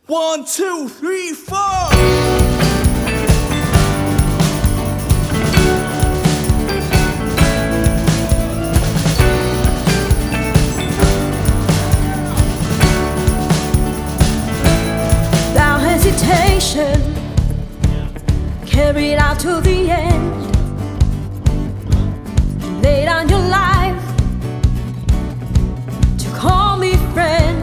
1, 2, 3, 4. Without hesitation, carried out to the end. You laid down your life to call me friend.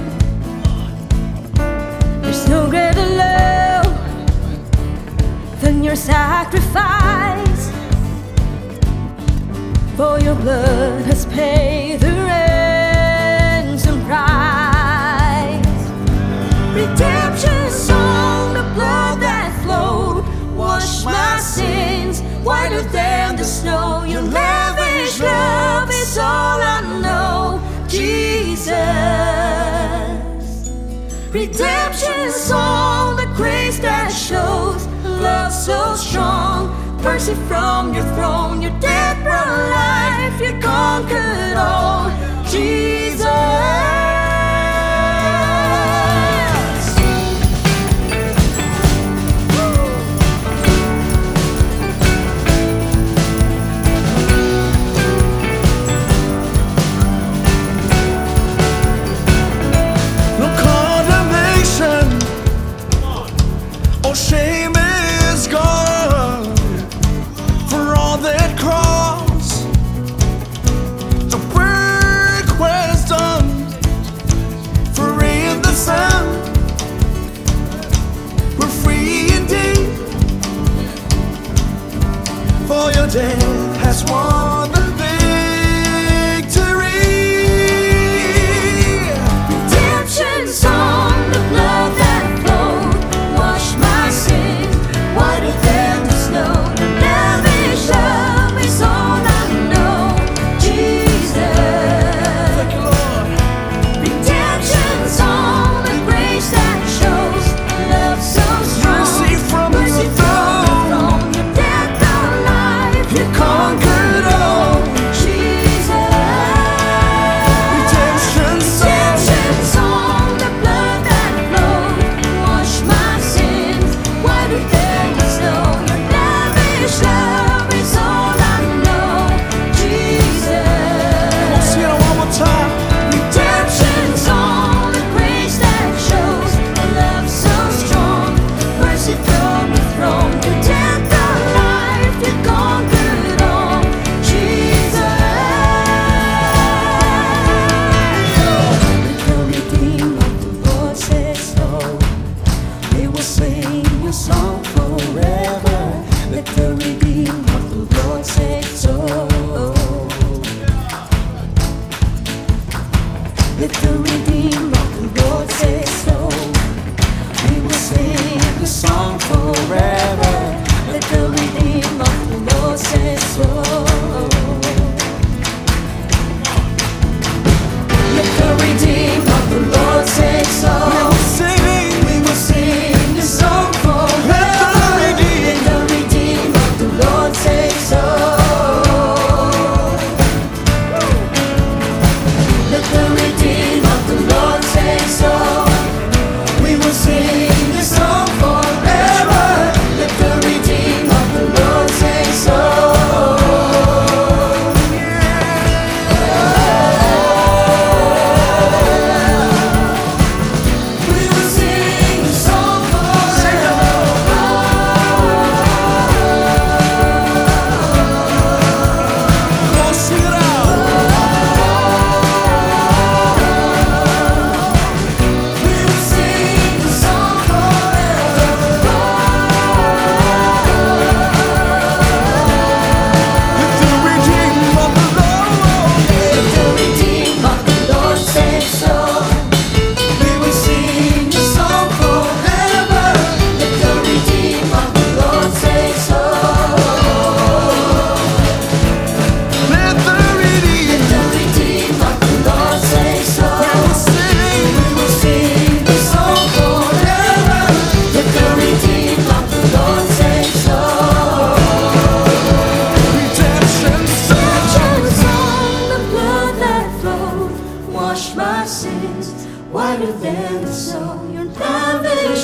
There's no greater love than your sacrifice, for your blood has paid the ransom price. Redemption song, the blood that flowed, washed my sins whiter than the snow. Your lavish love is all I know, Jesus. Redemption song, the grace that shows love so strong, mercy from your throne. Your death brought life, you conquered all, Jesus. Shame is gone for all that cross. The work was done, for in the Son we're free indeed. For your death has won the victory. Redemption song, the blood that flowed, washed my sins whiter than the snow. Your lavish love is all I know, Jesus. Thank you, Lord. Redemption song, the grace that shows love so strong, Mercy from the throne. Your death our life, You conquered all. Jesus. Redemption song. Redemption song, the blood that flowed, washed my sins whiter than the snow. Your lavish love is all I know, Jesus. Sing it one more time. Redemption song, the grace that shows a love so strong, mercy from the throne. Your death our life, you conquered all, Jesus. Let the redeemed of the Lord say so. We will sing your song forever. Let the redeemed of the Lord say so. Let the redeemed of the Lord say so. We will sing the song forever. Let the redeemed of the Lord say so. Let the redeemed of the Lord say so. We will sing the song forever. Let the redeemed of the Lord say so. Let the redeemed of the Lord say so. We will sing this song forever. Let the redeemed of the Lord say so. We will sing this song forever. Go sing it out. We will sing the song forever. Let the redeemed of the Lord. Let the redeemed of the Lord say so. We will sing the song forever. Let the redeemed of the Lord say so. Let the redeemed. Let the redeemed of the Lord say so. Sing. We will sing the song forever. Let the redeemed of the Lord say so. Redemption song. Redemption song, the blood that flowed, washed my sins whiter than the snow. Your lavish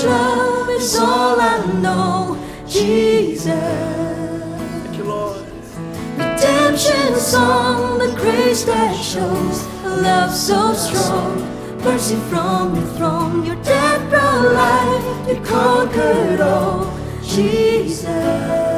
know Jesus. Thank you, Lord. Redemption song, the grace that shows a love so strong. Mercy from your throne, your death brought life, you conquered all, Jesus.